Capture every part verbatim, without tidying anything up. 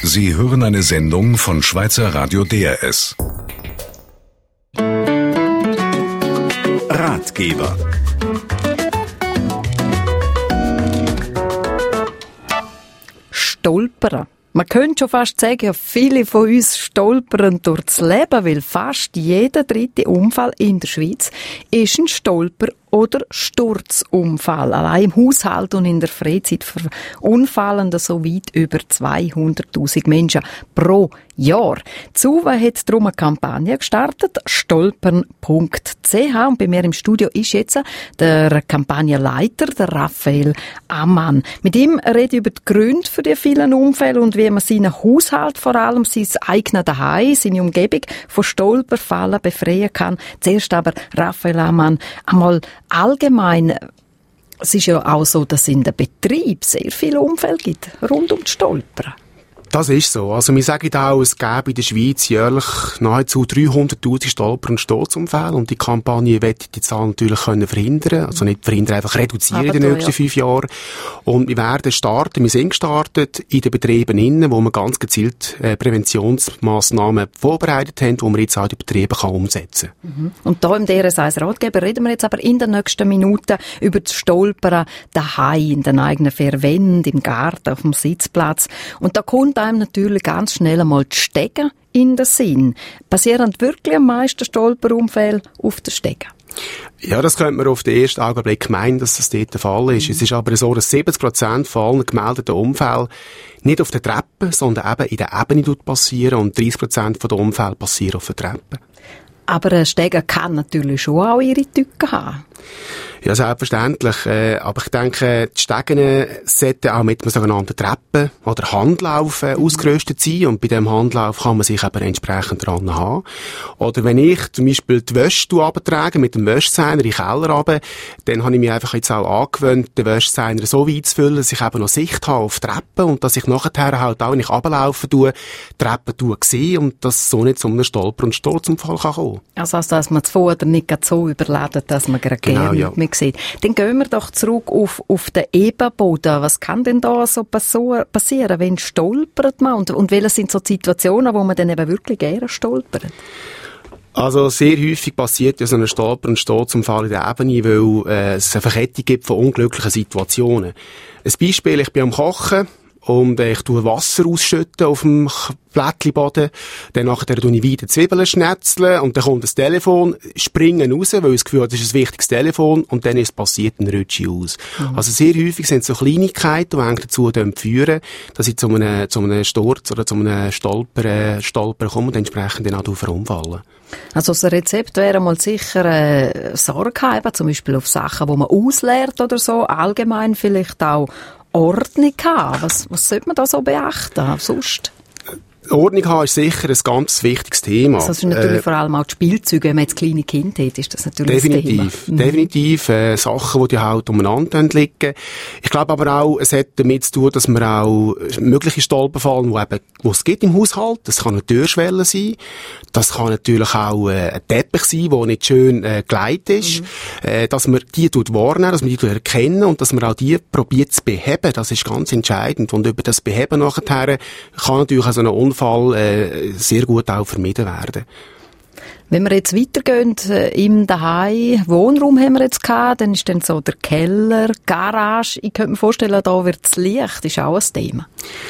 Sie hören eine Sendung von Schweizer Radio D R S. Ratgeber. Stolpern. Man könnte schon fast sagen, ja, viele von uns stolpern durchs Leben, weil fast jeder dritte Unfall in der Schweiz ist ein Stolper- oder Sturzunfall. Allein im Haushalt und in der Freizeit verunfallen so weit über zweihunderttausend Menschen pro Jahr. Die SUVA hat darum eine Kampagne gestartet, stolpern punkt c h. Und bei mir im Studio ist jetzt der Kampagnenleiter, der Raphael Ammann. Mit ihm rede ich über die Gründe für die vielen Unfälle und wie man seinen Haushalt, vor allem sein eigenes Zuhause, seine Umgebung von Stolperfallen befreien kann. Zuerst aber, Raphael Ammann, einmal allgemein, es ist ja auch so, dass es in den Betrieb sehr viele Unfälle gibt, rund um die Stolpern. Das ist so. Also wir sagen auch, es gäbe in der Schweiz jährlich nahezu dreihunderttausend Stolper- und Sturzunfälle und die Kampagne will die Zahl natürlich können verhindern, also nicht verhindern, einfach reduzieren Aber in den nächsten ja. fünf Jahren. Und wir werden starten, wir sind gestartet in den Betrieben innen, wo wir ganz gezielt äh, Präventionsmaßnahmen vorbereitet haben, die wir jetzt auch in den Betrieben kann umsetzen kann. Mhm. Und da im D R S eins Ratgeber reden wir jetzt aber in den nächsten Minuten über das Stolpern daheim, in den eigenen vier Wänden, im Garten, auf dem Sitzplatz. Und da kommt einem natürlich ganz schnell einmal die Stege in den Sinn. Passieren wirklich am meisten Stolperunfälle auf den Stegen? Ja, das könnte man auf den ersten Augenblick meinen, dass das dort der Fall ist. Mhm. Es ist aber so, dass siebzig Prozent von allen gemeldeten Unfällen nicht auf der Treppe, sondern eben in der Ebene passieren und dreißig Prozent der Unfälle passieren auf der Treppe. Aber ein Stege kann natürlich schon auch ihre Tücken haben. Ja, selbstverständlich. Äh, aber ich denke, die Stegen sollten auch mit einem sogenannten Treppen- oder Handlauf äh, ausgerüstet sein. Und bei diesem Handlauf kann man sich eben entsprechend dran haben. Oder wenn ich zum Beispiel die Wäsche runtertrage mit dem Wäschzeichner in den Keller runter, dann habe ich mich einfach jetzt auch angewöhnt, den Wäschzeichner so weit zu füllen, dass ich eben noch Sicht habe auf die Treppe und dass ich nachher halt auch, wenn ich runterlaufen tue, die Treppe tue sehe und dass so nicht zu einem Stolper- und Sturzunfall kann kommen. Also, dass man das Futter nicht so überladet, dass man gerade genau, gerne ja. mit sieht. Dann gehen wir doch zurück auf, auf den Ebenboden. Was kann denn da so passieren, wenn stolpert man? Und, und welche sind so die Situationen, wo man dann eben wirklich gerne stolpert? Also sehr häufig passiert ja so ein Stolper- und Sturzunfall in der Ebene, weil äh, es eine Verkettung gibt von unglücklichen Situationen. Ein Beispiel, ich bin am Kochen und äh, ich tue Wasser ausschütten auf dem Blättchenboden, dann nachher tue ich weiter Zwiebeln schnetzeln und dann kommt das Telefon, springen raus, weil ich das Gefühl habe, das ist ein wichtiges Telefon und dann ist es passiert, ein Rutsche aus. Mhm. Also sehr häufig sind es so Kleinigkeiten, die eigentlich dazu führen, dass ich zu einem, zu einem Sturz oder zu einem Stolper, äh, Stolper komme und entsprechend dann auch verunfallen. Also das Rezept wäre mal sicher äh, Sorge haben, zum Beispiel auf Sachen, die man ausleert oder so, allgemein vielleicht auch Ordnung haben. Was, was sollte man da so beachten sonst? Ordnung haben ist sicher ein ganz wichtiges Thema. Also das sind natürlich äh, vor allem auch die Spielzeuge, wenn man jetzt kleine Kinder hat, ist das natürlich definitiv, das Thema. Definitiv, äh, Sachen, die halt umeinander liegen. Ich glaube aber auch, es hat damit zu tun, dass man auch mögliche Stolperfallen, die eben, wo es gibt im Haushalt, das kann eine Türschwelle sein, das kann natürlich auch äh, ein Teppich sein, der nicht schön äh, geleitet ist, mhm. äh, dass man die tut wahrnehmen, dass man die erkennen und dass man auch die probiert zu beheben, das ist ganz entscheidend. Und über das Beheben nachher kann natürlich so eine Fall äh, sehr gut auch vermieden werden. Wenn wir jetzt weitergehen, äh, im Daheim, Wohnraum haben wir jetzt gehabt, dann ist dann so der Keller, Garage. Ich könnte mir vorstellen, da wird das Licht, ist auch ein Thema.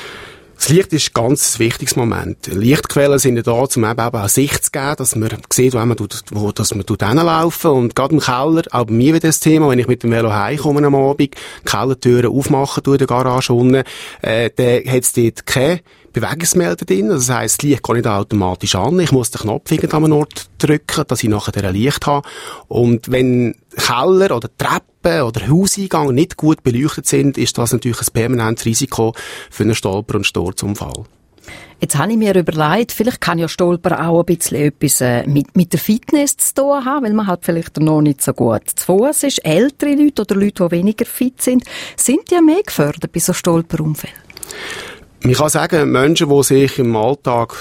Das Licht ist ein ganz wichtiges Moment. Lichtquellen sind ja da, um eben auch Sicht zu geben, dass man sieht, wo man, wo, dass man hinlaufen. Und gerade im Keller, auch bei mir wieder das Thema, wenn ich mit dem Velo heimkomme am Abend, die Kellertüren aufmachen durch die Garage unten, äh, dann hat es dort keine Bewegungsmelder drin. Das heisst, das Licht geht nicht automatisch an. Ich muss den Knopf irgendwann an einem Ort drücken, dass ich nachher ein Licht habe. Und wenn Keller oder Treppen oder Hauseingang nicht gut beleuchtet sind, ist das natürlich ein permanentes Risiko für einen Stolper- und Sturzunfall. Jetzt habe ich mir überlegt, vielleicht kann ja Stolper auch ein bisschen etwas äh, mit, mit der Fitness zu tun haben, weil man halt vielleicht noch nicht so gut zu Fuß ist. Ältere Leute oder Leute, die weniger fit sind, sind ja mehr gefördert bei so Stolperunfällen. Man kann sagen, Menschen, die sich im Alltag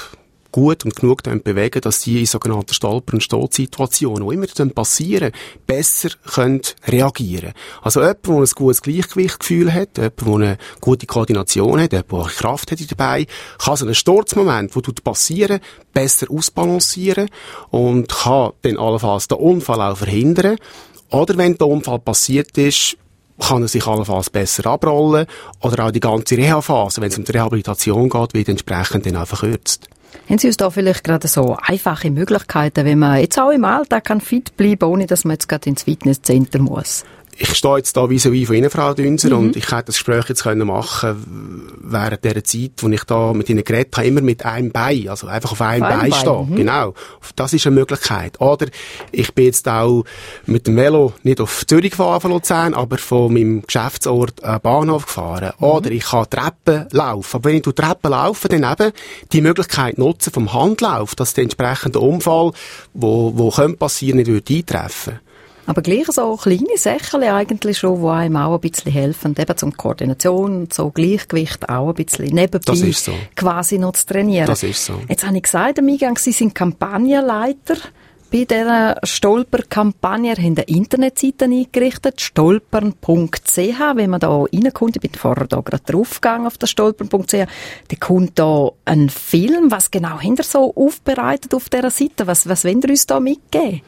gut und genug bewegen, dass die in sogenannten Stolper- und Stoßsituationen, die immer dann passieren, besser können reagieren. Also jemand, der ein gutes Gleichgewichtsgefühl hat, jemand, der eine gute Koordination hat, jemand, der Kraft hat dabei, kann so einen Sturzmoment, der passieren, besser ausbalancieren und kann dann allenfalls den Unfall auch verhindern. Oder wenn der Unfall passiert ist, kann er sich allenfalls besser abrollen oder auch die ganze Reha-Phase, wenn es um die Rehabilitation geht, wird entsprechend dann auch verkürzt. Haben Sie uns da vielleicht gerade so einfache Möglichkeiten, wenn man jetzt auch im Alltag kann fit bleiben, ohne dass man jetzt gerade ins Fitnesscenter muss? Ich stehe jetzt da vis-à-vis von Ihnen, Frau Dünser, mhm. und ich hätte das Gespräch jetzt können machen während dieser Zeit, wo ich da mit Ihnen geredet habe, immer mit einem Bein, also einfach auf einem Bein stehen. Mhm. Genau. Das ist eine Möglichkeit. Oder ich bin jetzt auch mit dem Velo nicht auf Zürich gefahren von Luzern, aber von meinem Geschäftsort einen Bahnhof gefahren. Mhm. Oder ich kann Treppen laufen. Aber wenn ich durch Treppen laufe, dann eben die Möglichkeit nutzen vom Handlauf, dass der entsprechende Unfall, wo, wo könnte passieren, nicht würde eintreffen. Aber gleich so kleine Sachen eigentlich schon, die einem auch ein bisschen helfen, eben zum Koordination, so Gleichgewicht auch ein bisschen nebenbei so. quasi noch zu trainieren. Das ist so. Jetzt habe ich gesagt am Eingang, Sie sind Kampagnenleiter bei dieser Stolper-Kampagne. Sie haben eine Internetseite eingerichtet, stolpern punkt c h. Wenn man da reinkommt, ich bin vorher da gerade draufgegangen auf das stolpern punkt c h, dann kommt da ein Film. Was genau haben Sie so aufbereitet auf dieser Seite? Was, was wollen Sie uns da mitgeben?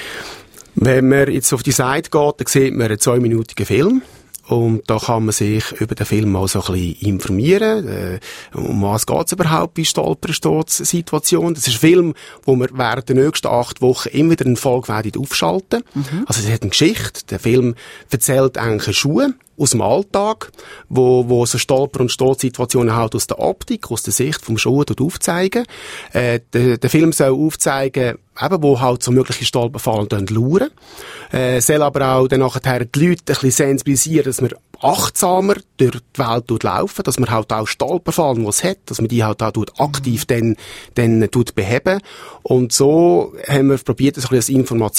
Wenn man jetzt auf die Seite geht, dann sieht man einen zweiminütigen Film. Und da kann man sich über den Film mal so ein bisschen informieren. Äh, um was geht es überhaupt bei Stolper-Sturz-Situationen? Das ist ein Film, wo wir während der nächsten acht Wochen immer wieder eine Folge werden aufschalten. Mhm. Also es hat eine Geschichte. Der Film erzählt eigentlich eine Schuhe aus dem Alltag, wo, wo so Stolper- und Sturzsituationen halt aus der Optik, aus der Sicht vom Schuh aufzeigen. Äh, der, der Film soll aufzeigen, eben, wo halt so mögliche Stolperfallen lauern. Äh, soll aber auch dann nachher die Leute ein bisschen sensibilisieren, dass man achtsamer durch die Welt laufen, dass man halt auch Stolperfallen, die es hat, dass man die halt auch aktiv dann, dann beheben. Und so haben wir probiert, ein bisschen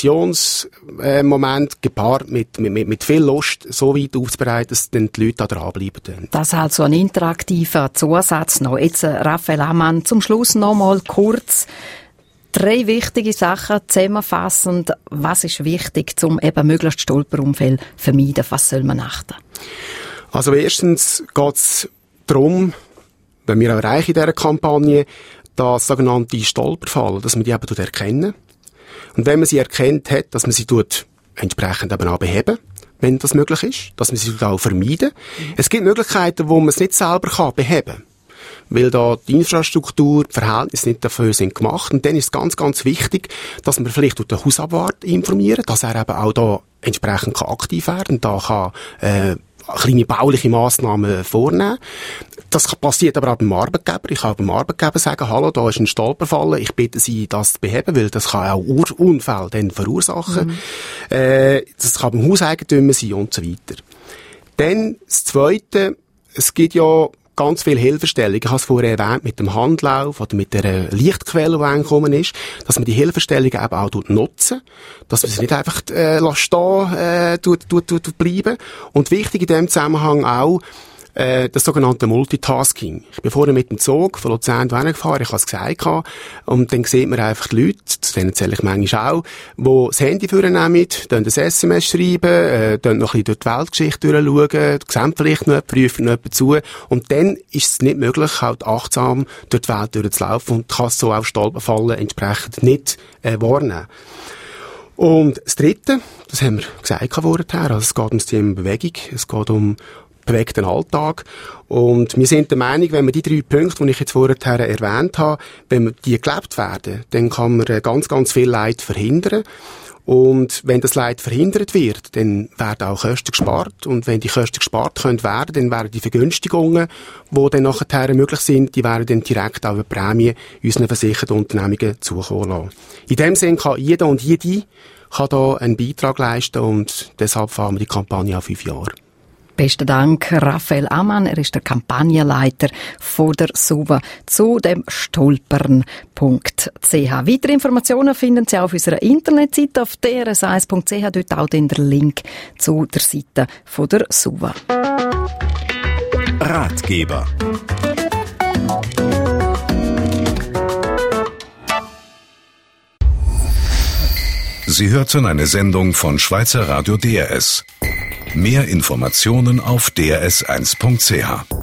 Informationsmoment gepaart mit, mit, mit viel Lust so weit aufzubereiten, dass dann die Leute da dranbleiben. Das ist halt so ein interaktiver Zusatz noch. Jetzt, Raphael Ammann, zum Schluss noch mal kurz drei wichtige Sachen zusammenfassend. Was ist wichtig, um eben möglichst Stolperunfälle zu vermeiden? Was soll man achten? Also erstens geht es darum, wenn wir auch erreichen in dieser Kampagne, das sogenannte Stolperfallen, dass man die eben erkennen. Und wenn man sie erkennt hat, dass man sie tut, entsprechend eben auch beheben, wenn das möglich ist, dass man sie auch vermeiden. Mhm. Es gibt Möglichkeiten, wo man es nicht selber kann beheben kann. Weil da die Infrastruktur, die Verhältnisse nicht dafür sind gemacht. Und dann ist es ganz, ganz wichtig, dass man vielleicht durch den Hausabwart informieren, dass er eben auch da entsprechend aktiv werden kann, da kann, äh, kleine bauliche Massnahmen vornehmen. Das passiert aber auch beim Arbeitgeber. Ich kann beim Arbeitgeber sagen, hallo, da ist ein Stolperfall, ich bitte Sie, das zu beheben, weil das kann auch Ur- Unfälle dann verursachen. Mhm. Äh, das kann beim Hauseigentümer sein und so weiter. Dann das Zweite, es gibt ja ganz viel Hilfestellung. Ich habe es vorher erwähnt, mit dem Handlauf oder mit der Lichtquelle, die angekommen ist, dass man die Hilfestellung eben auch nutzen, dass man sie nicht einfach äh, stehen äh, tut, tut, tut, bleiben. Und wichtig in dem Zusammenhang auch, äh, das sogenannte Multitasking. Ich bin vorher mit dem Zug von Luzern hierher gefahren, ich habe es gesagt, und dann sieht man einfach die Leute, zu denen zähle ich manchmal auch, die das Handy vornehmen, dann das S M S schreiben, äh, dann noch ein bisschen durch die Weltgeschichte durchschauen, sehen vielleicht noch jemanden, prüfen noch jemanden zu, und dann ist es nicht möglich, halt achtsam durch die Welt durchzulaufen und kann so auch Stolperfallen entsprechend nicht äh, wahrnehmen. Und das Dritte, das haben wir gesagt vorher, also es geht um das Thema Bewegung, es geht um bewegten Alltag. Und wir sind der Meinung, wenn wir die drei Punkte, die ich jetzt vorher erwähnt habe, wenn die gelebt werden, dann kann man ganz, ganz viel Leid verhindern. Und wenn das Leid verhindert wird, dann werden auch Kosten gespart. Und wenn die Kosten gespart können werden, dann werden die Vergünstigungen, die dann nachher möglich sind, die werden dann direkt auch über Prämie unseren versicherten Unternehmungen zukommen lassen. In dem Sinne kann jeder und jede kann da einen Beitrag leisten, und deshalb fahren wir die Kampagne auf fünf Jahre. Besten Dank, Raphael Ammann. Er ist der Kampagnenleiter von der SUVA zu dem stolpern punkt c h. Weitere Informationen finden Sie auf unserer Internetseite auf d r s eins punkt c h. Dort auch den Link zu der Seite von der SUVA. Ratgeber. Sie hörten eine Sendung von Schweizer Radio D R S. Mehr Informationen auf d r s eins punkt c h.